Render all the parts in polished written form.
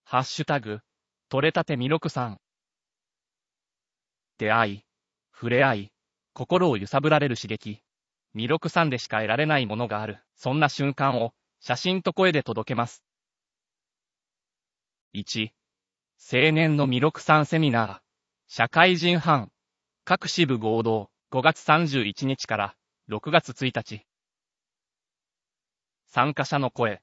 ハッシュタグ、取れたてみろくさん。出会い、触れ合い、心を揺さぶられる刺激。みろくさんでしか得られないものがある。そんな瞬間を、写真と声で届けます。1、青年のみろくさんセミナー。社会人班。各支部合同、5月31日から6月1日。参加者の声。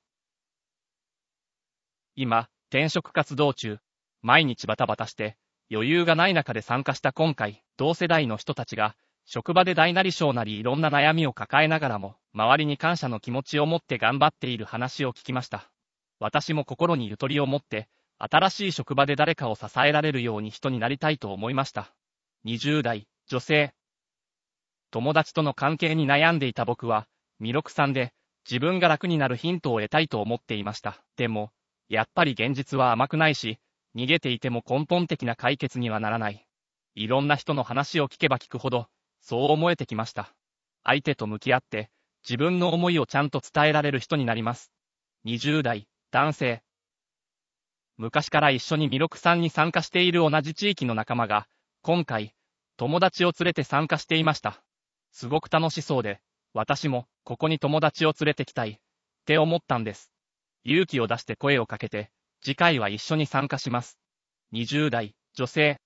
今、転職活動中。毎日バタバタして、余裕がない中で参加した今回、同世代の人たちが、職場で大なり小なりいろんな悩みを抱えながらも、周りに感謝の気持ちを持って頑張っている話を聞きました。私も心にゆとりを持って、新しい職場で誰かを支えられるように人になりたいと思いました。20代、女性。友達との関係に悩んでいた僕は、みろくさんで、自分が楽になるヒントを得たいと思っていました。でも、やっぱり現実は甘くないし、逃げていても根本的な解決にはならない。いろんな人の話を聞けば聞くほど、そう思えてきました。相手と向き合って、自分の思いをちゃんと伝えられる人になります。20代、男性。昔から一緒にみろくさんに参加している同じ地域の仲間が、今回、友達を連れて参加していました。すごく楽しそうで、私もここに友達を連れてきたい、って思ったんです。勇気を出して声をかけて、次回は一緒に参加します。20代、女性。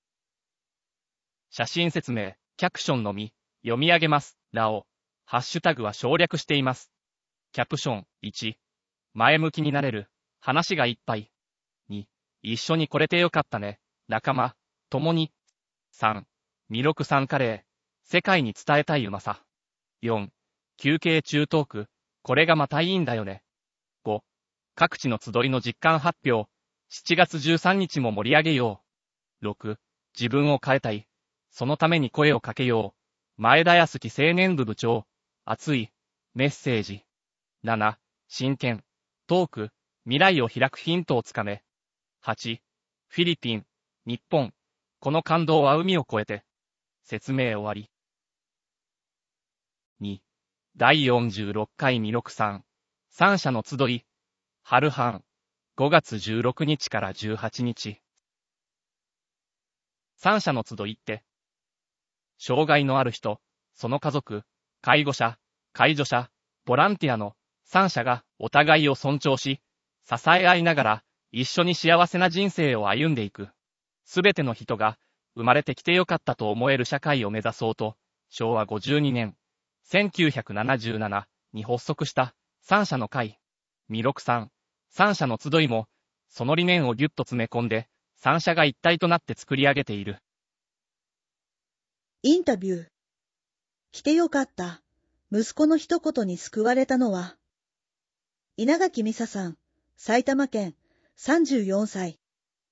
写真説明、キャプションのみ、読み上げます。らを、ハッシュタグは省略しています。キャプション、1、前向きになれる、話がいっぱい。2、一緒に来れてよかったね、仲間、共に。3、みろくさんカレー、世界に伝えたいうまさ。4、休憩中トーク、これがまたいいんだよね。5、各地の集いの実感発表、7月13日も盛り上げよう。6、自分を変えたい、そのために声をかけよう。前田康樹青年部部長、熱い、メッセージ。7、真剣、トーク、未来を開くヒントをつかめ。8、フィリピン、日本、この感動は海を越えて。説明終わり。2、第46回みろくさん、三者の集い、春半、5月16日から18日。三者の集いって、障害のある人、その家族、介護者、介助者、ボランティアの三者がお互いを尊重し、支え合いながら一緒に幸せな人生を歩んでいく。すべての人が生まれてきてよかったと思える社会を目指そうと、昭和52年、1977に発足した三者の会、みろくさん、三者の集いも、その理念をぎゅっと詰め込んで、三者が一体となって作り上げている。 インタビュー。来てよかった。息子の一言に救われたのは、稲垣美沙さん、埼玉県、34歳。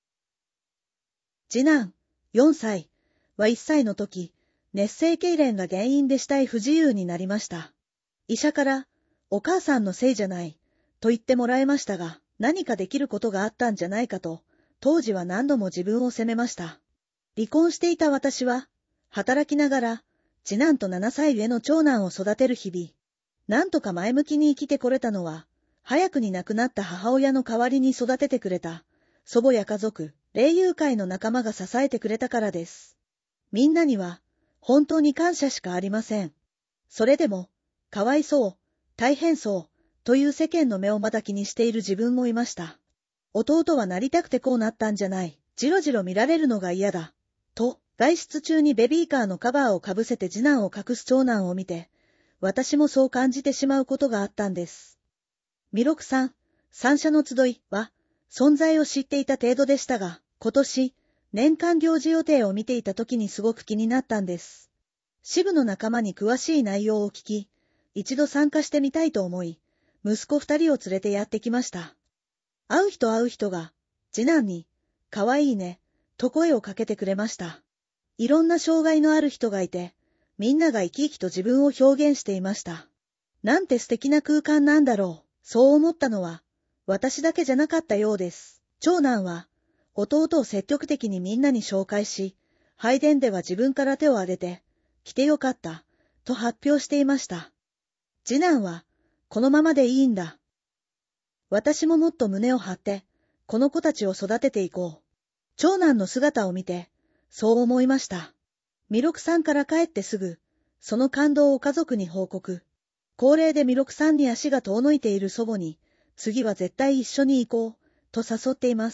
次男、4歳は1歳の時、熱性痙攣が原因で下へ不自由になりました。医者から、お母さんのせいじゃない、と言ってもらえましたが、何かできることがあったんじゃないかと、当時は何度も自分を責めました。離婚していた私は、働きながら、次男と7歳上の長男を育てる日々。なんとか前向きに生きてこれたのは、早くに亡くなった母親の代わりに育ててくれた、祖母や家族、霊友会の仲間が支えてくれたからです。みんなには、本当に感謝しかありません。それでも、かわいそう、大変そう、という世間の目をまだ気にしている自分もいました。弟はなりたくてこうなったんじゃない、じろじろ見られるのが嫌だ、と、外出中にベビーカーのカバーをかぶせて次男を隠す長男を見て、私もそう感じてしまうことがあったんです。みろくさん、三者の集いは、存在を知っていた程度でしたが、今年、年間行事予定を見ていた時にすごく気になったんです。支部の仲間に詳しい内容を聞き、一度参加してみたいと思い、息子2人を連れてやってきました。会う人が、次男に、かわいいね、と声をかけてくれました。いろんな障害のある人がいて、みんなが生き生きと自分を表現していました。なんて素敵な空間なんだろう。そう思ったのは、私だけじゃなかったようです。長男は、弟を積極的にみんなに紹介し、拝殿では自分から手を挙げて、来てよかった、と発表していました。次男は、このままでいいんだ。私ももっと胸を張って、 この子たちを育てていこう。長男の姿を見て、そう思いました。弥勒さんから帰ってすぐ、その感動を家族に報告。高齢で弥勒さんに足が遠のいている祖母に、次は絶対一緒に行こう、と誘っています。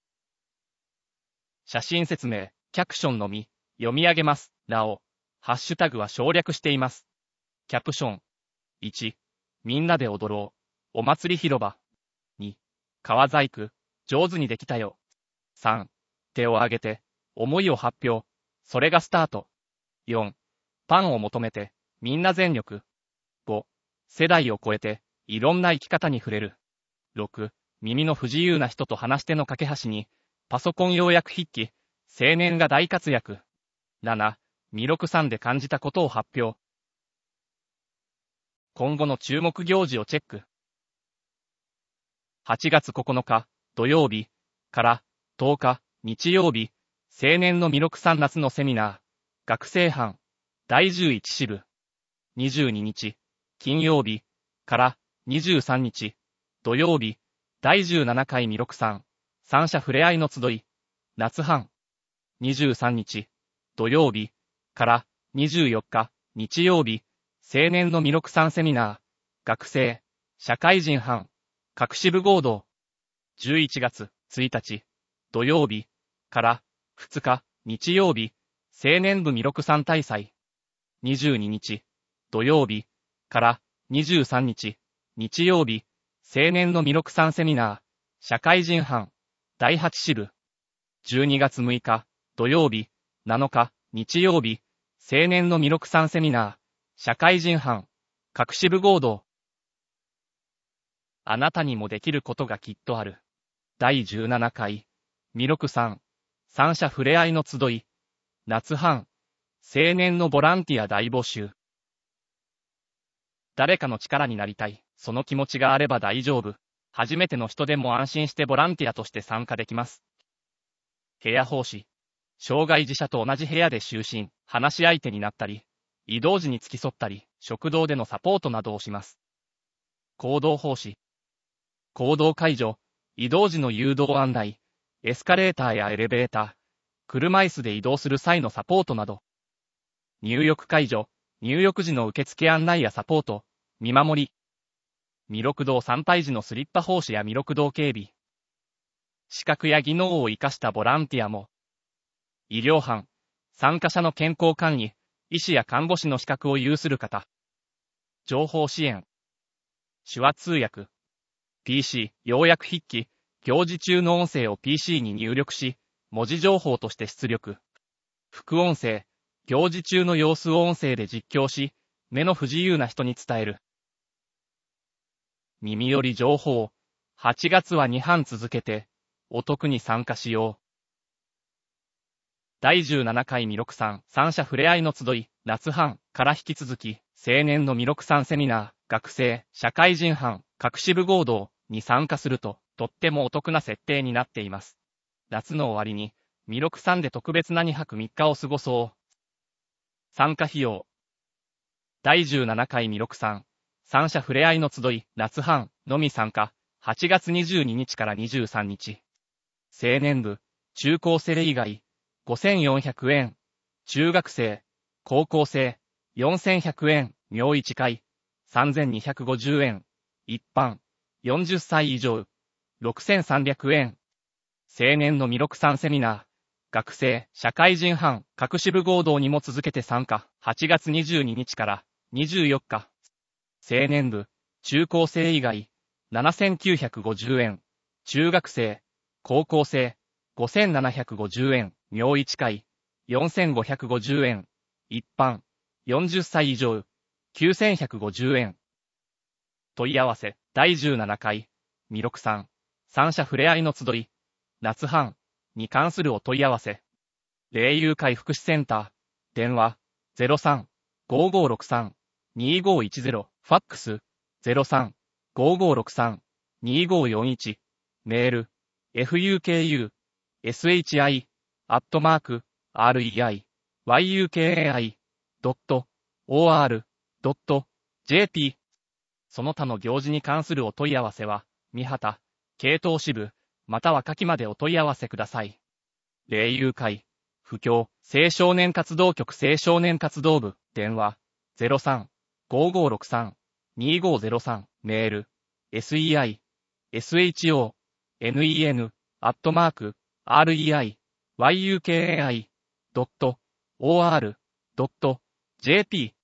写真説明、キャプションのみ、読み上げます。なお、ハッシュタグは省略しています。キャプション。1、みんなで踊ろう。お祭り広場。2、革細工、上手にできたよ。3、手を挙げて、思いを発表。それがスタート。4、パンを求めて、みんな全力。5、世代を超えて、いろんな生き方に触れる。6、耳の不自由な人と話し手の架け橋に、パソコン要約筆記、青年が大活躍。7、弥勒さんで感じたことを発表。今後の注目行事をチェック。8月9日、土曜日から10日、日曜日、青年の弥勒さん夏のセミナー、学生班、第11支部。22日、金曜日から23日、土曜日、第17回弥勒さん、三者ふれあいの集い、夏班。23日、土曜日から24日、日曜日、青年の弥勒さんセミナー、学生、社会人班、各支部合同。11月1日、土曜日から2日、日曜日、青年部弥勒さん大祭。22日、土曜日から23日、日曜日、青年の弥勒さんセミナー、社会人班、第8支部。12月6日、土曜日、7日、日曜日、青年の弥勒さんセミナー、社会人班、各支部合同。あなたにもできることがきっとある。第17回、弥勒さん、三者ふれあいの集い、夏班、青年のボランティア大募集。誰かの力になりたい、その気持ちがあれば大丈夫。初めての人でも安心してボランティアとして参加できます。部屋奉仕。障害児者と同じ部屋で就寝、話し相手になったり、移動時に付き添ったり、食堂でのサポートなどをします。行動奉仕。行動介助、移動時の誘導案内、エスカレーターやエレベーター、車椅子で移動する際のサポートなど。入浴介助、入浴時の受付案内やサポート、見守り。弥勒堂参拝時のスリッパ奉仕や弥勒堂警備。資格や技能を生かしたボランティアも。医療班、参加者の健康管理、医師や看護師の資格を有する方。情報支援。手話通訳。PC、要約筆記、行事中の音声を PC に入力し、文字情報として出力。副音声、行事中の様子を音声で実況し、目の不自由な人に伝える。耳寄り情報。8月は2班続けて、お得に参加しよう。第17回弥勒さん三者ふれあいの集い、夏班から引き続き、青年の弥勒さんセミナー、学生、社会人班、各支部合同に参加すると、とってもお得な設定になっています。夏の終わりに、弥勒さんで特別な2泊3日を過ごそう。参加費用。第17回弥勒さん三者ふれあいの集い、夏班のみ参加、8月22日から23日。青年部、中高生以外、5400円。中学生、高校生、4100円。明一会、3250円。一般、40歳以上、6300円。青年の弥勒さんセミナー、学生、社会人班、各支部合同にも続けて参加。8月22日から24日。青年部、中高生以外、7950円。中学生、高校生、5750円。明一会、4550円。一般、40歳以上、9150円。問い合わせ、第17回、弥勒さん、三者ふれあいの集い、夏班に関するお問い合わせ。霊友会福祉センター、電話、03-5563-2510、ファックス、03-5563-2541、メール、fukushi@rei-yukai.or.jp。その他の行事に関するお問い合わせは、三畑、系統支部、 または下記までお問い合わせください。霊友会、布教、青少年活動局青少年活動部、電話、03-5563-2503、メール、sei,shon,reiy,yukai.or.jp